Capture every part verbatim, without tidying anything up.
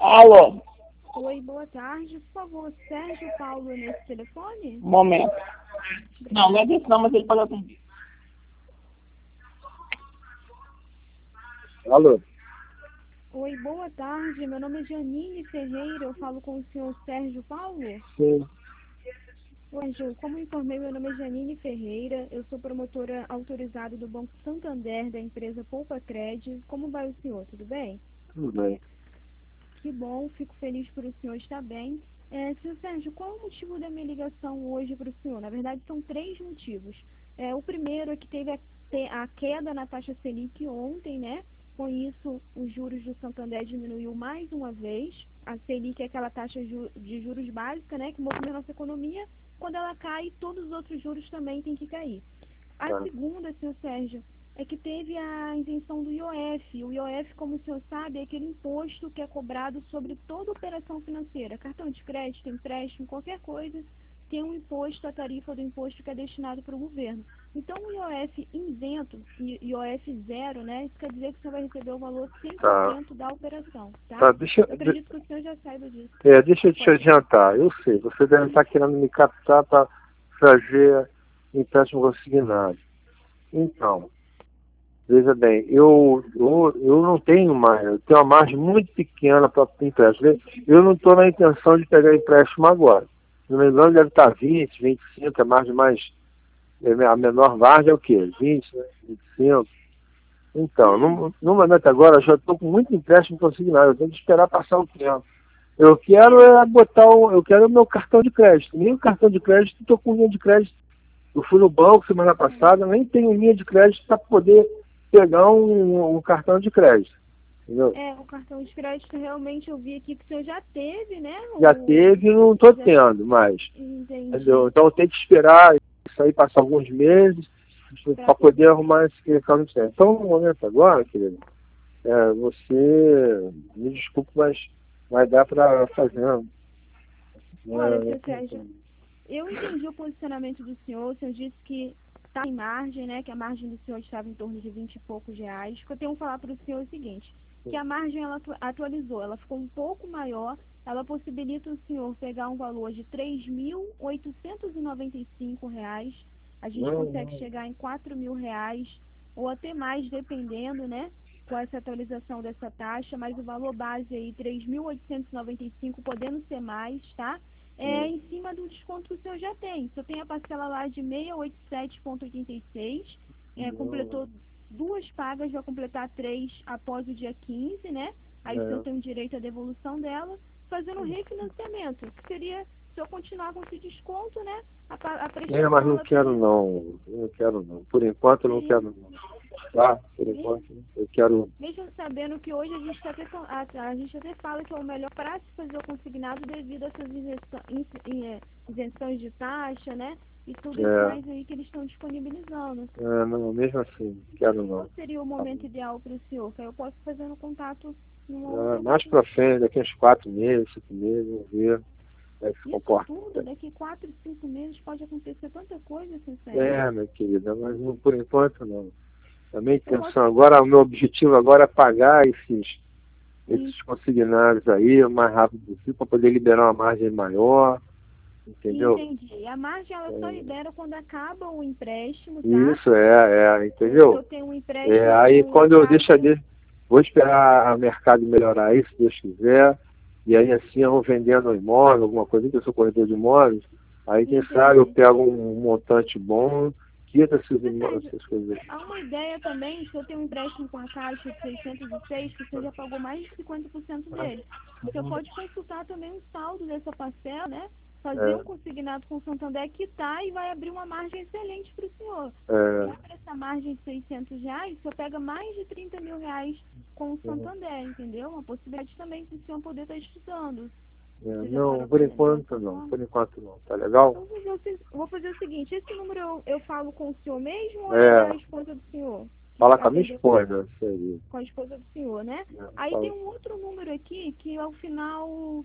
Alô, Oi, boa tarde. Por favor, Sérgio Paulo nesse telefone? um momento. Não, não é desse não, mas ele pode atender. Alô? Oi, boa tarde. Meu nome é Janine Ferreira. Eu falo com o senhor Sérgio Paulo? Sim. Oi, Ju. Como informei, meu nome é Janine Ferreira. Eu sou promotora autorizada do Banco Santander, da empresa Poupa Cred. Como vai o senhor? Tudo bem? Tudo bem. Que bom. Fico feliz por o senhor estar bem. É, senhor Sérgio, qual é o motivo da minha ligação hoje para o senhor? Na verdade, são três motivos. É, o primeiro é que teve a, a queda na taxa Selic ontem, né? Com isso, os juros do Santander diminuiu mais uma vez. A Selic é aquela taxa de juros básica, né? Que movimenta a nossa economia. Quando ela cai, todos os outros juros também têm que cair. A Tá. segunda, senhor Sérgio, é que teve a isenção do I O F. O I O F, como o senhor sabe, é aquele imposto que é cobrado sobre toda operação financeira. Cartão de crédito, empréstimo, qualquer coisa, tem um imposto, a tarifa do imposto que é destinado para o governo. Então, o I O F isento, I O F zero, né? Isso quer dizer que o senhor vai receber o valor cem por Tá. cento da operação, tá? Tá, deixa, Eu acredito que o senhor já saiba disso. é, deixa eu te Pode falar. adiantar. Eu sei, você deve estar querendo me captar para fazer empréstimo consignado. Então, veja bem, eu, eu, eu não tenho mais, eu tenho uma margem muito pequena para empréstimo. Eu não estou na intenção de pegar empréstimo agora. Se não me engano, deve estar vinte, vinte e cinco, a margem mais. A menor margem é o quê? vinte, né? vinte e cinco. Então, no, no momento agora, eu já estou com muito empréstimo consignado, eu tenho que esperar passar o tempo. Eu quero é botar o, eu quero o meu cartão de crédito. Nem o cartão de crédito, estou com linha de crédito. Eu fui no banco semana passada, nem tenho linha de crédito para poder pegar um, um cartão de crédito. Entendeu? É, o cartão de crédito realmente eu vi aqui que o senhor já teve, né? Já O... teve e não estou Já... tendo mais. Entendi. Entendeu? Então eu tenho que esperar isso aí passar alguns meses para poder arrumar esse cartão de crédito. Então, no momento agora, querido, é, você, me desculpe, mas vai dar para fazer. Olha, seu É, Sérgio, eu entendi o posicionamento do senhor. O senhor disse que está em margem, né? Que a margem do senhor estava em torno de vinte e poucos reais. O que eu tenho que falar para o senhor é o seguinte, que a margem ela atualizou, ela ficou um pouco maior, ela possibilita o senhor pegar um valor de três mil oitocentos e noventa e cinco reais. A gente não, consegue não. chegar em quatro mil reais, ou até mais, dependendo, né? Com essa atualização dessa taxa, mas o valor base aí, três mil oitocentos e noventa e cinco, podendo ser mais, tá? É em cima do desconto que o senhor já tem. O senhor tem a parcela lá de seiscentos e oitenta e sete vírgula oitenta e seis, é, completou duas pagas, vai completar três após o dia quinze, né? Aí o senhor É. tem o direito à devolução dela, fazendo refinanciamento, que seria se o senhor continuar com esse desconto, né? A, a prestação, É, mas não ela quero teria, não, eu não quero não. Por enquanto eu não seria quero não. Tá? Por mesmo, enquanto eu quero. mesmo sabendo que hoje a gente, até, a, a gente até fala que é o melhor para se fazer o consignado devido a essas isenções, isenções de taxa, né? E tudo isso É, mais aí que eles estão disponibilizando. é, não, mesmo assim, quero Qual não. seria o Tá bom. momento ideal para o senhor? Que aí eu posso fazer um contato numa É, outra mais pra oportunidade. frente, daqui uns quatro meses, cinco meses, vamos ver como é que se Isso comporta. tudo, daqui quatro, cinco meses pode acontecer tanta coisa, sincero. É, minha querida, mas não, por enquanto não. A minha Eu posso. intenção agora, o meu objetivo agora é pagar esses, Sim, esses consignados aí o mais rápido possível para poder liberar uma margem maior, entendeu? entendi. A margem ela só É, libera quando acaba o empréstimo, tá? isso, é, é, O entendeu? senhor tem um É, empréstimo aí com quando eu deixar prazo. de. Vou esperar o mercado melhorar aí, se Deus quiser. E aí assim eu vou vendendo um imóvel, alguma coisa, que eu sou corretor de imóveis. Aí quem sabe eu Entendi. pego um montante bom, quita esses Você imóveis, Sérgio, essas coisas. há uma ideia também, se eu tenho um empréstimo com a Caixa de seiscentos e seis, que você já pagou mais de cinquenta por cento dele. O senhor pode consultar também um saldo dessa parcela, né? Fazer um É, consignado com o Santander, quitar e vai abrir uma margem excelente para o senhor. E é, para essa margem de seiscentos reais, o senhor pega mais de trinta mil reais com o uhum, Santander, entendeu? Uma possibilidade também do senhor poder estar estudando. é, Você já não, parou por para analisar enquanto dessa não, forma? por enquanto não, tá legal? Então, eu vou fazer, eu vou fazer o seguinte, esse número eu, eu falo com o senhor mesmo ou é da É, esposa do senhor? Que fala com a minha atendeu esposa, seria. com a esposa do senhor, né? É, Aí fala. tem um outro número aqui, que é o final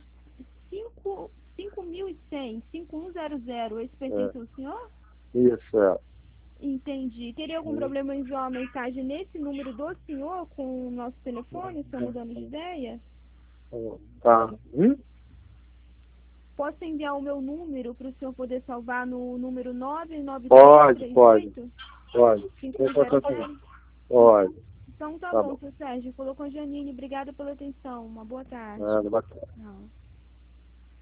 cinco mil e cem, cinco um zero zero. Esse É, pertence ao senhor? isso, é. Entendi. Teria algum É. problema em enviar uma mensagem nesse número do senhor com o nosso telefone, o senhor mudando de ideia? Tá. Hum? Posso enviar o meu número para o senhor poder salvar no número nove nove Pode, três pode. três oito? Pode. cinco zero zero? Pode. Então tá Tá bom, bom. seu Sérgio. Falou com a Janine. Obrigada pela atenção. Uma boa tarde. Nada, bacana. Não.